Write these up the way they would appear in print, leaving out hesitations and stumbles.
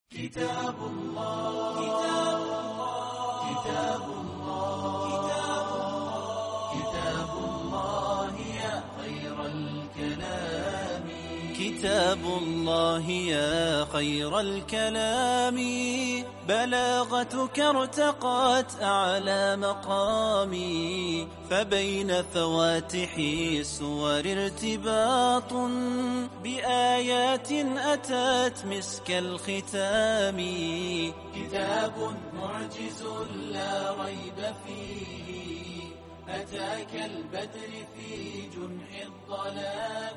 كتاب الله كتاب الله كتاب الله يا خير الكلام كتاب الله يا خير الكلام بلاغتك ارتقت أعلى مقامي فبين فواتح السور ارتباط بآيات أتت مسك الختام كتاب معجز لا ريب فيه أتى كالبدر في جنح الظلام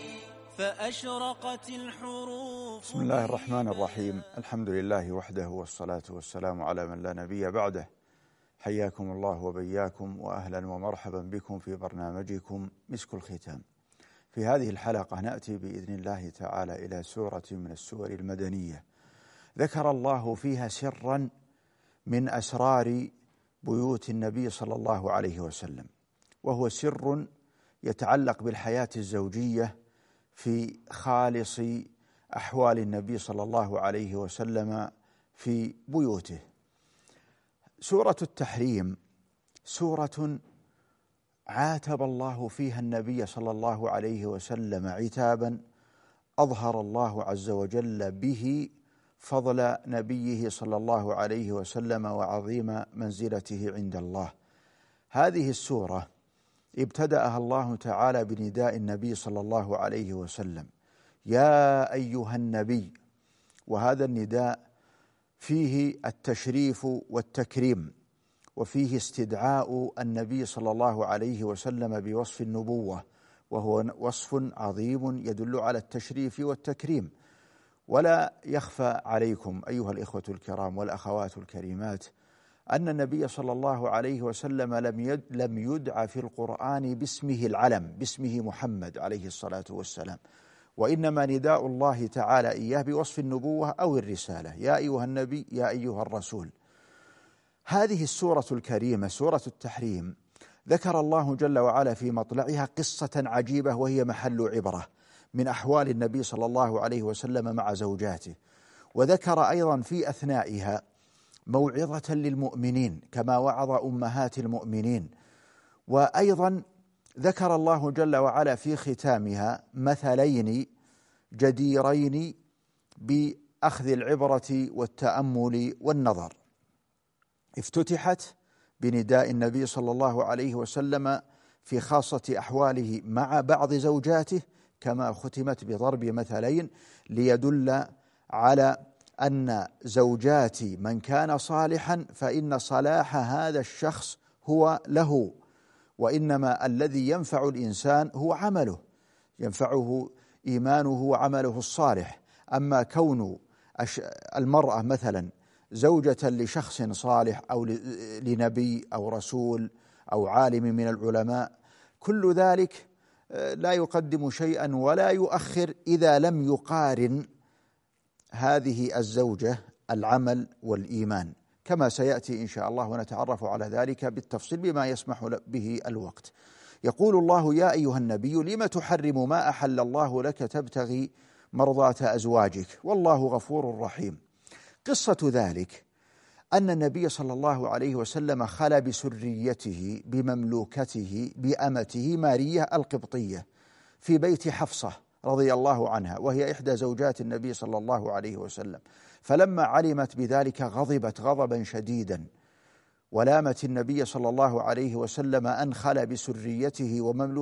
فأشرقت الحروف. بسم الله الرحمن الرحيم. الحمد لله وحده والصلاة والسلام على من لا نبي بعده. حياكم الله وبياكم وأهلا ومرحبا بكم في برنامجكم مسك الختام. في هذه الحلقة نأتي بإذن الله تعالى إلى سورة من السور المدنية ذكر الله فيها سرا من أسرار بيوت النبي صلى الله عليه وسلم، وهو سر يتعلق بالحياة الزوجية في خالص أحوال النبي صلى الله عليه وسلم في بيوته. سورة التحريم سورة عاتب الله فيها النبي صلى الله عليه وسلم عتابا أظهر الله عز وجل به فضل نبيه صلى الله عليه وسلم وعظيم منزلته عند الله. هذه السورة ابتدأها الله تعالى بنداء النبي صلى الله عليه وسلم يا أيها النبي، وهذا النداء فيه التشريف والتكريم، وفيه استدعاء النبي صلى الله عليه وسلم بوصف النبوة، وهو وصف عظيم يدل على التشريف والتكريم. ولا يخفى عليكم أيها الإخوة الكرام والأخوات الكريمات أن النبي صلى الله عليه وسلم لم يدع في القرآن باسمه العلم، باسمه محمد عليه الصلاة والسلام، وإنما نداء الله تعالى إياه بوصف النبوة أو الرسالة، يا أيها النبي يا أيها الرسول. هذه السورة الكريمة سورة التحريم ذكر الله جل وعلا في مطلعها قصة عجيبة وهي محل عبرة من أحوال النبي صلى الله عليه وسلم مع زوجاته، وذكر أيضا في أثنائها موعظة للمؤمنين كما وعظ أمهات المؤمنين، وأيضا ذكر الله جل وعلا في ختامها مثلين جديرين بأخذ العبرة والتأمل والنظر. افتتحت بنداء النبي صلى الله عليه وسلم في خاصة أحواله مع بعض زوجاته، كما ختمت بضرب مثلين ليدل على أن زوجات من كان صالحا فإن صلاح هذا الشخص هو له، وإنما الذي ينفع الإنسان هو عمله، ينفعه إيمانه وعمله الصالح. أما كون المرأة مثلا زوجة لشخص صالح أو لنبي أو رسول أو عالم من العلماء، كل ذلك لا يقدم شيئا ولا يؤخر إذا لم يقارن هذه الزوجة العمل والإيمان، كما سيأتي إن شاء الله ونتعرف على ذلك بالتفصيل بما يسمح به الوقت. يقول الله يا أيها النبي لم تحرم ما أحل الله لك تبتغي مرضاة أزواجك والله غفور رحيم. قصة ذلك أن النبي صلى الله عليه وسلم خلا بسريته بمملوكته بأمته مارية القبطية في بيت حفصة رضي الله عنها، وهي إحدى زوجات النبي صلى الله عليه وسلم، فلما علمت بذلك غضبت غضبا شديدا ولامت النبي صلى الله عليه وسلم أن خلا بسريته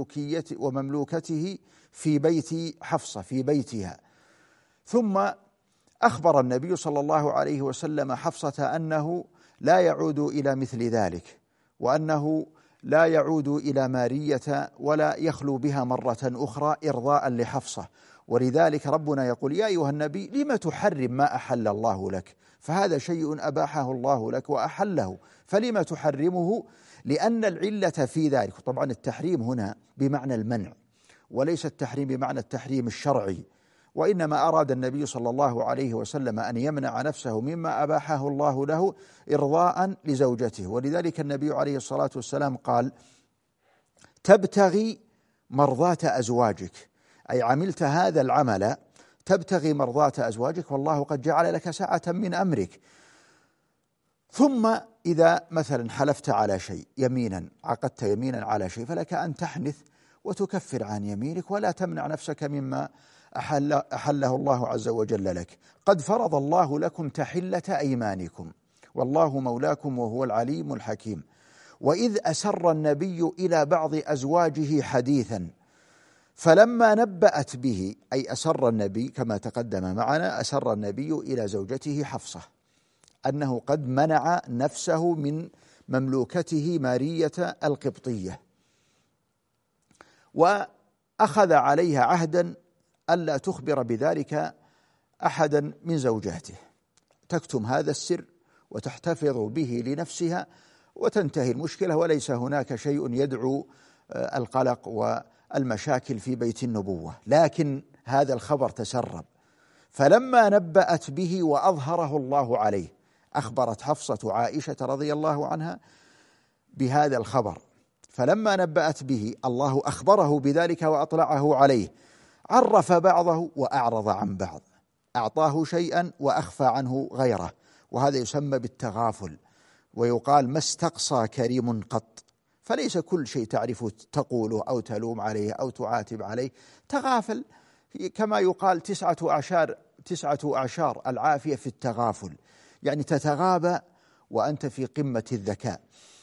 ومملوكته في بيت حفصة في بيتها. ثم أخبر النبي صلى الله عليه وسلم حفصة أنه لا يعود إلى مثل ذلك، وأنه لا يعود إلى مارية ولا يخلو بها مرة أخرى إرضاء لحفصة. ولذلك ربنا يقول يا أيها النبي لم تحرم ما أحل الله لك، فهذا شيء أباحه الله لك وأحله، فلم تحرمه؟ لأن العلة في ذلك، طبعا التحريم هنا بمعنى المنع وليس التحريم بمعنى التحريم الشرعي، وإنما أراد النبي صلى الله عليه وسلم أن يمنع نفسه مما أباحه الله له إرضاء لزوجته. ولذلك النبي عليه الصلاة والسلام قال تبتغي مرضاة أزواجك، أي عملت هذا العمل تبتغي مرضاة أزواجك والله قد جعل لك سعة من أمرك. ثم إذا مثلا حلفت على شيء يمينا، عقدت يمينا على شيء، فلك أن تحنث وتكفر عن يمينك ولا تمنع نفسك مما أحله الله عز وجل لك. قد فرض الله لكم تحلة أيمانكم والله مولاكم وهو العليم الحكيم. وإذ أسر النبي إلى بعض أزواجه حديثا فلما نبأت به، أي أسر النبي كما تقدم معنا، أسر النبي إلى زوجته حفصة أنه قد منع نفسه من مملوكته مارية القبطية، وأخذ عليها عهدا ألا تخبر بذلك أحدا من زوجاته، تكتم هذا السر وتحتفظ به لنفسها وتنتهي المشكلة، وليس هناك شيء يدعو القلق والمشاكل في بيت النبوة. لكن هذا الخبر تسرب، فلما نبأت به وأظهره الله عليه، أخبرت حفصة عائشة رضي الله عنها بهذا الخبر، فلما نبأت به الله أخبره بذلك وأطلعه عليه، عرف بعضه وأعرض عن بعض، أعطاه شيئا وأخفى عنه غيره، وهذا يسمى بالتغافل، ويقال ما استقصى كريم قط. فليس كل شيء تعرف تقوله أو تلوم عليه أو تعاتب عليه، تغافل، كما يقال 9 أعشار العافية في التغافل، يعني تتغابى وأنت في قمة الذكاء.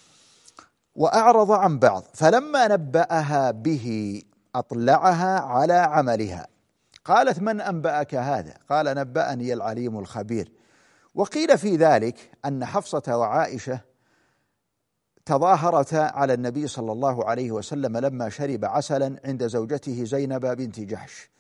وأعرض عن بعض، فلما نبأها به أطلعها على عملها. قالت من أنبأك هذا؟ قال نبأني العليم الخبير. وقيل في ذلك أن حفصة وعائشة تظاهرتا على النبي صلى الله عليه وسلم لما شرب عسلا عند زوجته زينب بنت جحش،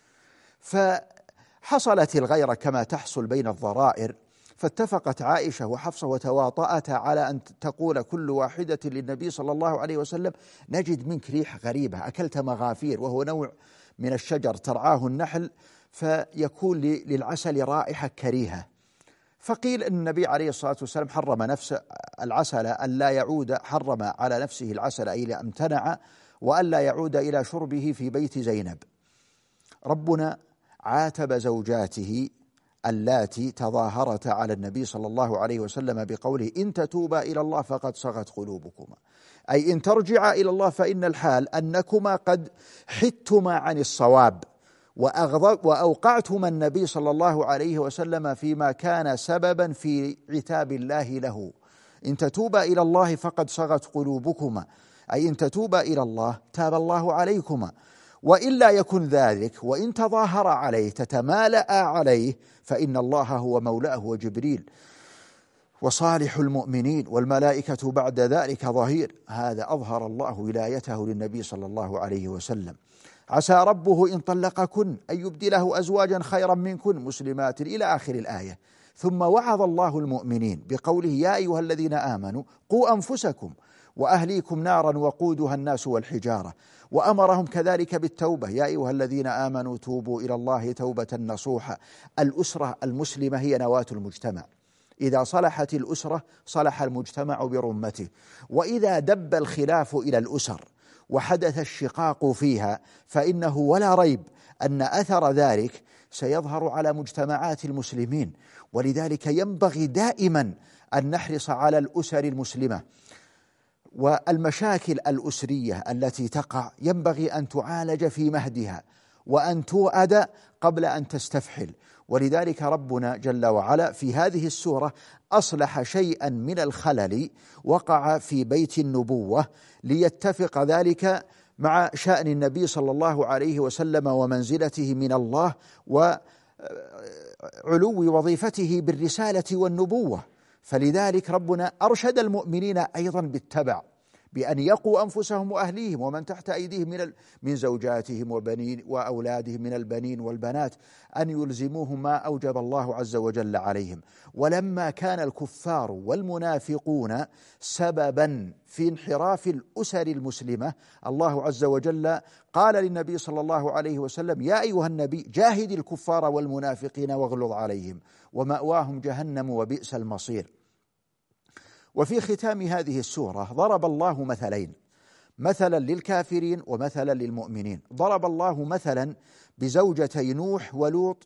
فحصلت الغيرة كما تحصل بين الضرائر، فاتفقت عائشة وحفصة وتواطأتا على أن تقول كل واحدة للنبي صلى الله عليه وسلم نجد منك ريح غريبة، أكلت مغافير وهو نوع من الشجر ترعاه النحل فيكون للعسل رائحة كريهة. فقيل أن النبي عليه الصلاة والسلام حرم نفس العسل أن لا يعود، حرم على نفسه العسل أي امتنع وأن لا يعود إلى شربه في بيت زينب. ربنا عاتب زوجاته اللاتي تظاهرت على النبي صلى الله عليه وسلم بقوله إن تتوبا إلى الله فقد صغت قلوبكما، أي إن ترجعا إلى الله فإن الحال أنكما قد حدتما عن الصواب وأوقعتما النبي صلى الله عليه وسلم فيما كان سببا في عتاب الله له. إن تتوبا إلى الله فقد صغت قلوبكما، أي إن تتوبا إلى الله تاب الله عليكما، وإن لا يكن ذلك وإن تظاهر عليه تتمالأ عليه فإن الله هو مولاه وجبريل وصالح المؤمنين والملائكة بعد ذلك ظهير. هذا أظهر الله ولايته للنبي صلى الله عليه وسلم. عسى ربه إن طلقكن أن يبدله أزواجا خيرا منكن مسلمات إلى آخر الآية. ثم وعظ الله المؤمنين بقوله يا أيها الذين آمنوا قوا أنفسكم وأهليكم نارا وقودها الناس والحجارة، وأمرهم كذلك بالتوبة يا أيها الذين آمنوا توبوا إلى الله توبة نصوحا. الأسرة المسلمة هي نواة المجتمع، إذا صلحت الأسرة صلح المجتمع برمته، وإذا دب الخلاف إلى الأسر وحدث الشقاق فيها فإنه ولا ريب أن أثر ذلك سيظهر على مجتمعات المسلمين. ولذلك ينبغي دائما أن نحرص على الأسر المسلمة، والمشاكل الأسرية التي تقع ينبغي أن تعالج في مهدها وأن توأد قبل أن تستفحل. ولذلك ربنا جل وعلا في هذه السورة أصلح شيئا من الخلل وقع في بيت النبوة ليتفق ذلك مع شأن النبي صلى الله عليه وسلم ومنزلته من الله وعلو وظيفته بالرسالة والنبوة. فلذلك ربنا أرشد المؤمنين أيضا بالتبع بأن يقوا أنفسهم وأهليهم ومن تحت أيديهم من زوجاتهم وبنين وأولادهم من البنين والبنات أن يلزموهم ما أوجب الله عز وجل عليهم. ولما كان الكفار والمنافقون سببا في انحراف الأسر المسلمة، الله عز وجل قال للنبي صلى الله عليه وسلم يا أيها النبي جاهد الكفار والمنافقين واغلظ عليهم ومأواهم جهنم وبئس المصير. وفي ختام هذه السورة ضرب الله مثلين، مثلا للكافرين ومثلا للمؤمنين. ضرب الله مثلا بزوجتي نوح ولوط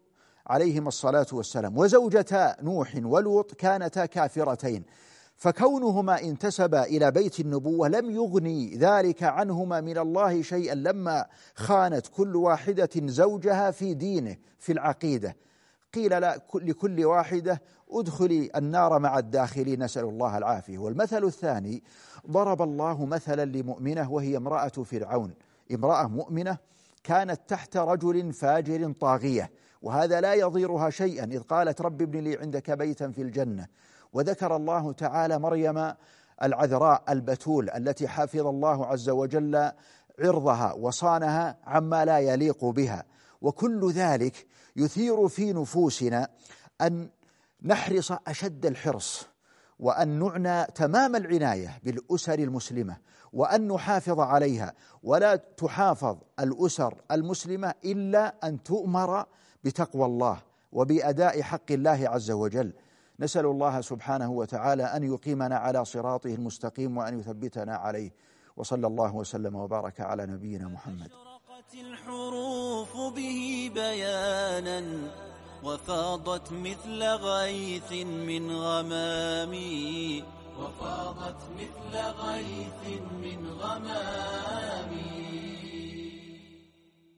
عليهما الصلاة والسلام، وزوجتا نوح ولوط كانتا كافرتين، فكونهما انتسبا إلى بيت النبوة لم يغني ذلك عنهما من الله شيئا لما خانت كل واحدة زوجها في دينه في العقيدة. قيل لكل واحدة ادخلي النار مع الداخلين، نسأل الله العافية. والمثل الثاني ضرب الله مثلا لمؤمنة وهي امرأة فرعون، امرأة مؤمنة كانت تحت رجل فاجر طاغية، وهذا لا يضيرها شيئا، إذ قالت رب ابن لي عندك بيتا في الجنة. وذكر الله تعالى مريم العذراء البتول التي حفظ الله عز وجل عرضها وصانها عما لا يليق بها. وكل ذلك يثير في نفوسنا أن نحرص أشد الحرص، وأن نعنى تمام العناية بالأسر المسلمة، وأن نحافظ عليها. ولا تحافظ الأسر المسلمة إلا أن تؤمر بتقوى الله وبأداء حق الله عز وجل. نسأل الله سبحانه وتعالى أن يقيمنا على صراطه المستقيم وأن يثبتنا عليه، وصلى الله وسلم وبارك على نبينا محمد. أشرقت الحروف به بيانا وفاضت مثل غيث من غمام، وفاضت مثل غيث من غمام.